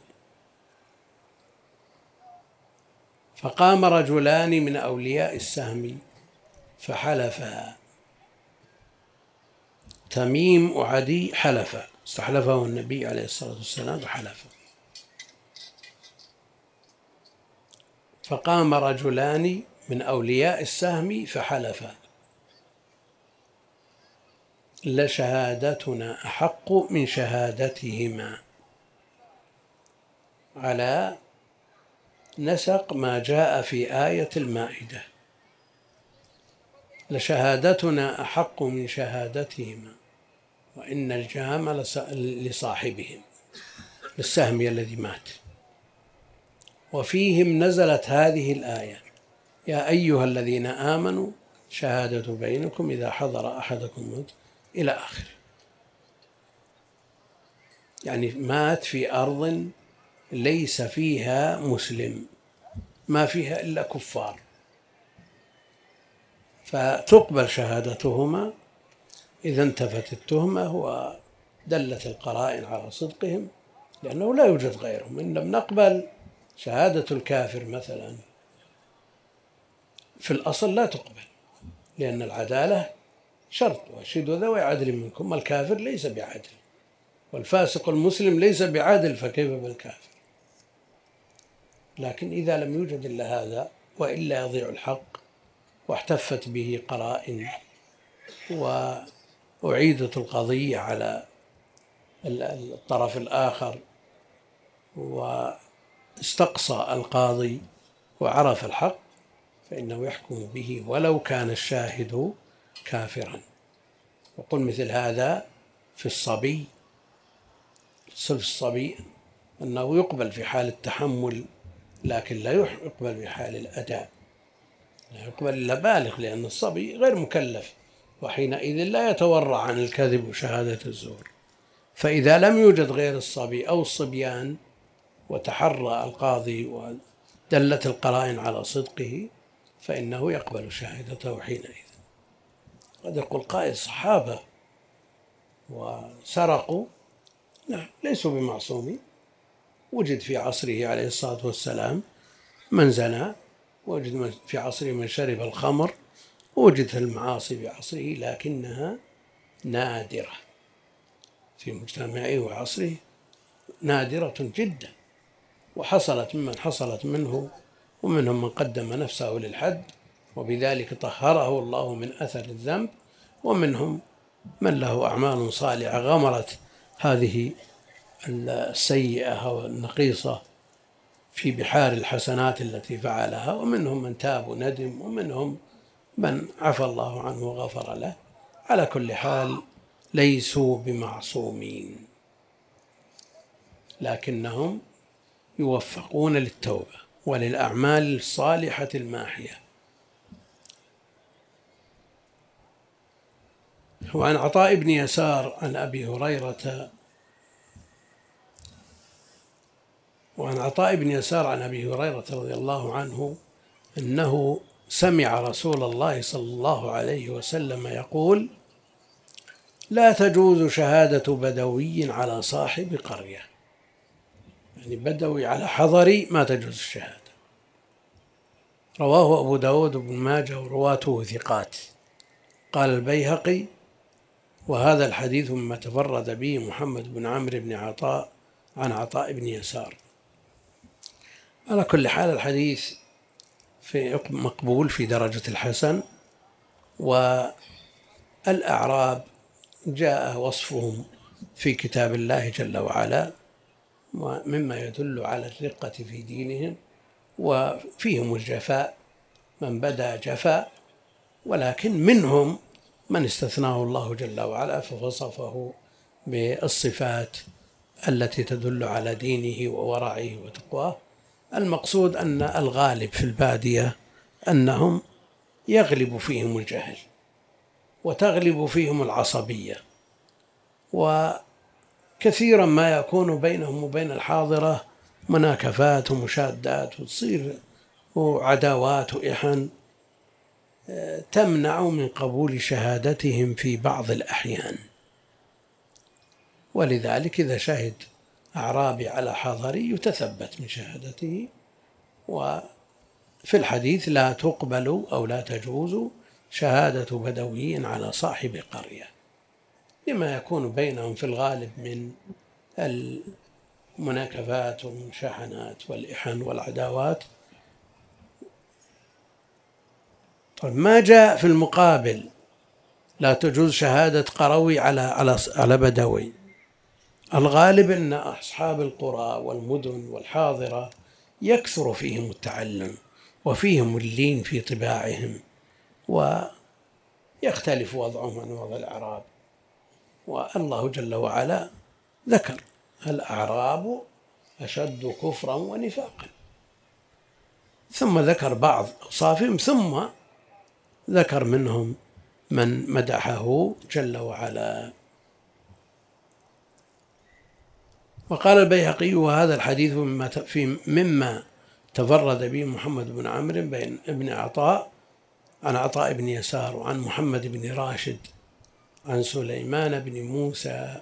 فقام رجلان من أولياء السهم فحلفا. تميم وعدي حلفا، استحلفه النبي عليه الصلاة والسلام فحلفا. فقام رجلان من أولياء السهم فحلفا لشهادتنا أحق من شهادتهما، على نسق ما جاء في آية المائدة، لشهادتنا أحق من شهادتهما وإن الجام لصاحبهم، للسهمي الذي مات. وفيهم نزلت هذه الآية: يا أيها الذين آمنوا شهادة بينكم إذا حضر أحدكم الموت، إلى آخره. يعني مات في أرض ليس فيها مسلم، ما فيها إلا كفار، فتقبل شهادتهما إذا انتفت التهمة ودلت القرائن على صدقهم، لأنه لا يوجد غيرهم. إن لم نقبل شهادة الكافر مثلا في الأصل لا تقبل، لأن العدالة شرط، وأشهدوا ذوي عدل منكم. الكافر ليس بعدل، والفاسق المسلم ليس بعادل، فكيف بالكافر؟ لكن إذا لم يوجد إلا هذا وإلا يضيع الحق، واحتفت به قرائن وأعيدت القضية على الطرف الآخر واستقصى القاضي وعرف الحق، فإنه يحكم به ولو كان الشاهد كافرا. وقل مثل هذا في الصبي، في الصبي أنه يقبل في حال التحمل، لكن لا يقبل في حال الأداء، لا يقبل إلا بالغ، لأن الصبي غير مكلف، وحينئذ لا يتورع عن الكذب وشهادة الزور. فإذا لم يوجد غير الصبي أو الصبيان وتحرى القاضي ودلت القرائن على صدقه، فإنه يقبل شهادته حينئذ. قد يقول قائل: صحابة وسرقوا، لا، ليسوا بمعصومين. وجد في عصره عليه الصلاة والسلام من زنى، وجد في عصره من شرب الخمر، وجدت المعاصي في عصره، لكنها نادرة في مجتمعه وعصره، نادرة جدا، وحصلت ممن حصلت منه، ومنهم من قدم نفسه للحد وبذلك طهره الله من أثر الذنب، ومنهم من له أعمال صالحة غمرت هذه السيئة والنقيصة في بحار الحسنات التي فعلها، ومنهم من تاب وندم، ومنهم من عفى الله عنه وغفر له. على كل حال ليسوا بمعصومين، لكنهم يوفقون للتوبة وللأعمال الصالحة الماحية. وعن عطاء بن يسار عن أبي هريرة وعن عطاء بن يسار عن أبي هريرة رضي الله عنه أنه سمع رسول الله صلى الله عليه وسلم يقول: لا تجوز شهادة بدوي على صاحب قرية. يعني بدوي على حضري ما تجوز الشهادة. رواه أبو داود بن ماجه ورواته ثقات. قال البيهقي: وهذا الحديث مما تفرد به محمد بن عمرو بن عطاء عن عطاء بن يسار. على كل حال الحديث في مقبول في درجة الحسن. والأعراب جاء وصفهم في كتاب الله جل وعلا، مما يدل على الرقة في دينهم، وفيهم الجفاء، من بدا جفاء، ولكن منهم من استثناه الله جل وعلا فوصفه بالصفات التي تدل على دينه وورعه وتقواه. المقصود أن الغالب في البادية أنهم يغلب فيهم الجهل وتغلب فيهم العصبية، وكثيرا ما يكون بينهم وبين الحاضرة مناكفات ومشادات وتصير وعداوات وإحن تمنع من قبول شهادتهم في بعض الأحيان. ولذلك إذا شهد أعرابي على حضري يتثبت من شهادته. وفي الحديث لا تقبل أو لا تجوز شهادة بدوي على صاحب قرية، لما يكون بينهم في الغالب من المناكفات والمشاحنات والإحن والعداوات. طيب ما جاء في المقابل لا تجوز شهادة قروي على على على بدوي؟ الغالب أن أصحاب القرى والمدن والحاضرة يكثر فيهم التعلم وفيهم اللين في طباعهم، ويختلف وضعهم عن وضع الأعراب. والله جل وعلا ذكر الأعراب أشد كفرا ونفاقا، ثم ذكر بعض أوصافهم، ثم ذكر منهم من مدحه جل وعلا. وقال البيهقي: وهذا الحديث مما في مما تفرد به محمد بن عمرو بن ابن عطاء عن عطاء بن يسار وعن محمد بن راشد عن سليمان بن موسى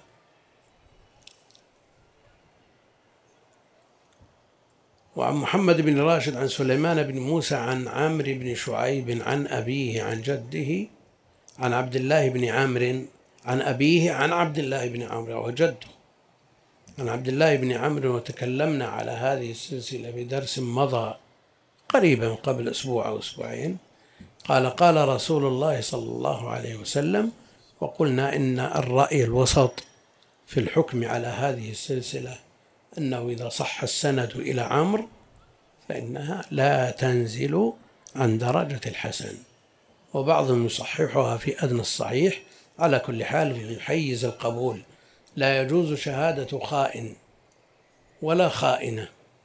وعن محمد بن راشد عن سليمان بن موسى عن عمرو بن شعيب عن أبيه عن جده عن عبد الله بن عمرو عن أبيه عن عبد الله بن عمرو وجده عن عبد الله بن عمرو. وتكلمنا على هذه السلسلة بدرس مضى قريبا قبل أسبوع أو أسبوعين. قال: قال رسول الله صلى الله عليه وسلم. وقلنا إن الرأي الوسط في الحكم على هذه السلسلة أنه إذا صح السند إلى عمرو فإنها لا تنزل عن درجة الحسن، وبعضهم يصححها في أدنى الصحيح. على كل حال في حيز القبول لا يجوز شهادة خائن ولا خائنة.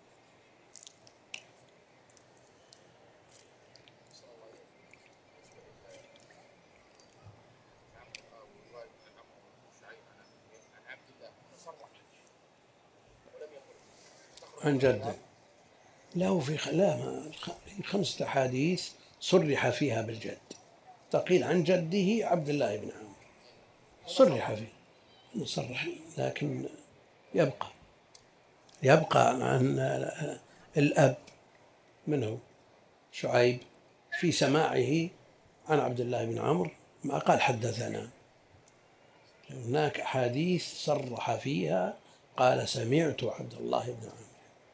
عن جده لا وفي لا خمسة أحاديث صرح فيها بالجد. تقيل عن جده عبد الله بن عمرو صرح فيه مصرح، لكن يبقى يبقى عن الأب منه شعيب في سماعه عن عبد الله بن عمرو ما قال حدثنا. هناك أحاديث صرح فيها قال سمعت عبد الله بن عمرو.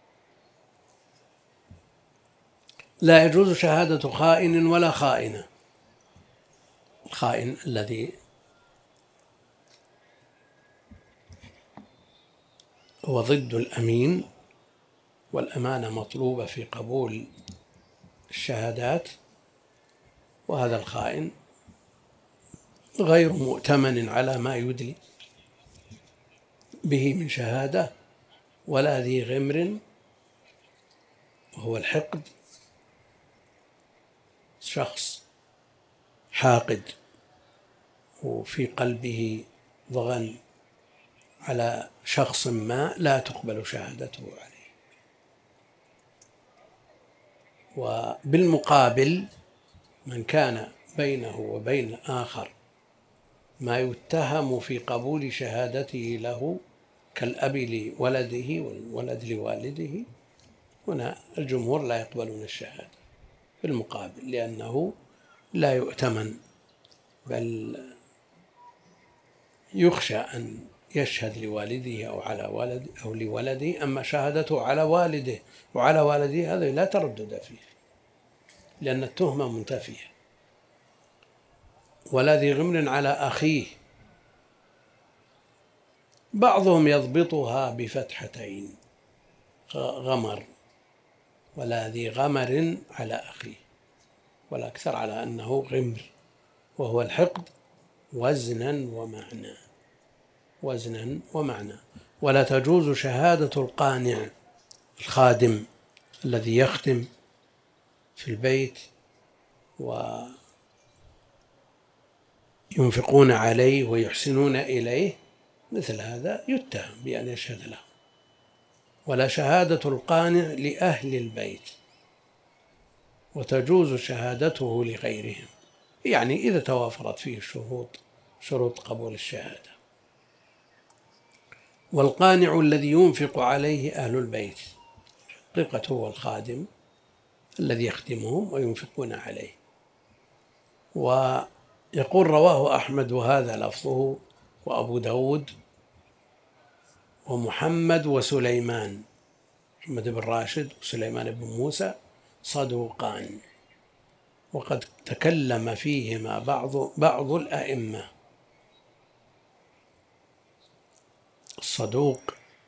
لا يجوز شهادة خائن ولا خائنة. الخائن الذي هو ضد الأمين، والأمانة مطلوبة في قبول الشهادات، وهذا الخائن غير مؤتمن على ما يدلي به من شهادة، ولا ذي غمر وهو الحقد، شخص حاقد وفي قلبه ضغن على شخص ما لا تقبل شهادته عليه. وبالمقابل من كان بينه وبين آخر ما يتهم في قبول شهادته له كالأب لولده والولد لوالده، هنا الجمهور لا يقبلون الشهادة بالمقابل، لأنه لا يؤتمن، بل يخشى أن يشهد لوالده أو على ولد أو لولده. أما شهادته على والده وعلى والده هذا لا تردد فيه، لأن التهمة منتفية. ولا ذي غمر على أخيه، بعضهم يضبطها بفتحتين غمر، ولا ذي غمر على أخيه، والأكثر على أنه غمر وهو الحقد وزنا ومعنى وزنا ومعنى. ولا تجوز شهادة القانع الخادم الذي يخدم في البيت وينفقون عليه ويحسنون إليه، مثل هذا يتهم بأن يشهد له. ولا شهادة القانع لأهل البيت، وتجوز شهادته لغيرهم، يعني إذا توافرت فيه الشروط شروط قبول الشهادة. والقانع الذي ينفق عليه أهل البيت، حقيقة هو الخادم الذي يخدمهم وينفقون عليه. ويقول رواه أحمد وهذا لفظه وأبو داود ومحمد وسليمان، محمد بن راشد وسليمان بن موسى صدوقان، وقد تكلم فيهما بعض بعض الأئمة. الصدوق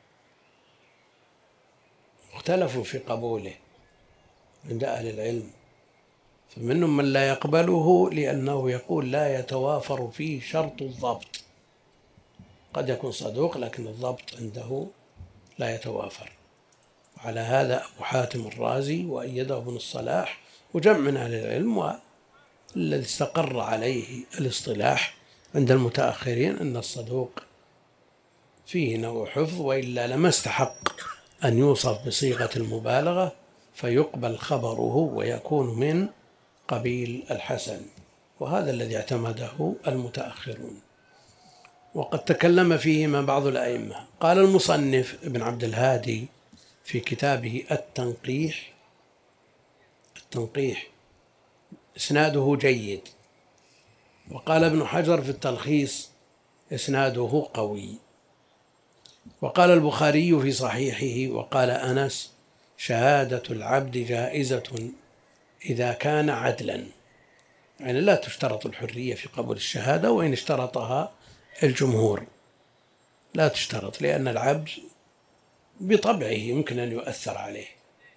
اختلفوا في قبوله عند أهل العلم، فمنهم من لا يقبله لأنه يقول لا يتوافر فيه شرط الضبط، قد يكون صدوق لكن الضبط عنده لا يتوافر. وعلى هذا أبو حاتم الرازي وأيده ابن الصلاح وجمع من أهل العلم، والذي استقر عليه الاصطلاح عند المتأخرين أن الصدوق فيه نوع حفظ، وإلا لما استحق أن يوصف بصيغة المبالغة فيقبل خبره ويكون من قبيل الحسن، وهذا الذي اعتمده المتأخرون. وقد تكلم فيهما بعض الأئمة. قال المصنف ابن عبد الهادي في كتابه التنقيح التنقيح إسناده جيد. وقال ابن حجر في التلخيص إسناده قوي. وقال البخاري في صحيحه وقال أنس: شهادة العبد جائزة إذا كان عدلا، يعني لا تشترط الحرية في قبول الشهادة، وإن اشترطها الجمهور لا تشترط، لأن العبد بطبعه يمكن أن يؤثر عليه.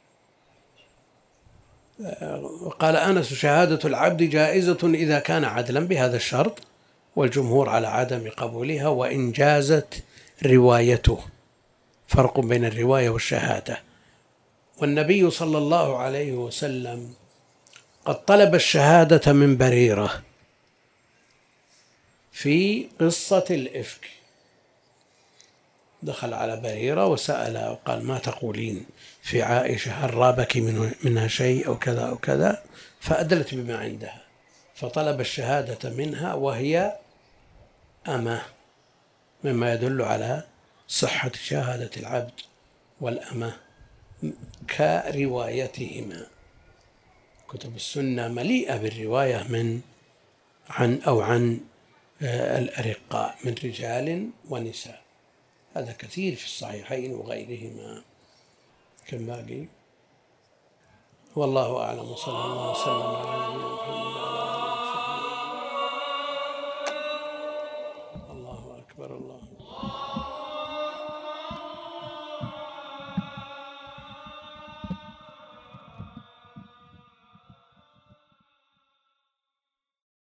وقال أنس: شهادة العبد جائزة إذا كان عدلا بهذا الشرط، والجمهور على عدم قبولها وإن جازت روايته. فرق بين الرواية والشهادة. والنبي صلى الله عليه وسلم قد طلب الشهادة من بريرة في قصة الإفك، دخل على بريرة وسألها وقال: ما تقولين في عائشة؟ هل رابك منها شيء أو كذا أو كذا؟ فأدلت بما عندها، فطلب الشهادة منها وهي أمة، مما يدل على صحة شهادة العبد والأمة كروايتهما. كتب السنة مليئة بالرواية من عن أو عن الأرقاء من رجال ونساء، هذا كثير في الصحيحين وغيرهما. كم باقي؟ والله أعلم، وصلى الله وسلم على نبينا محمد.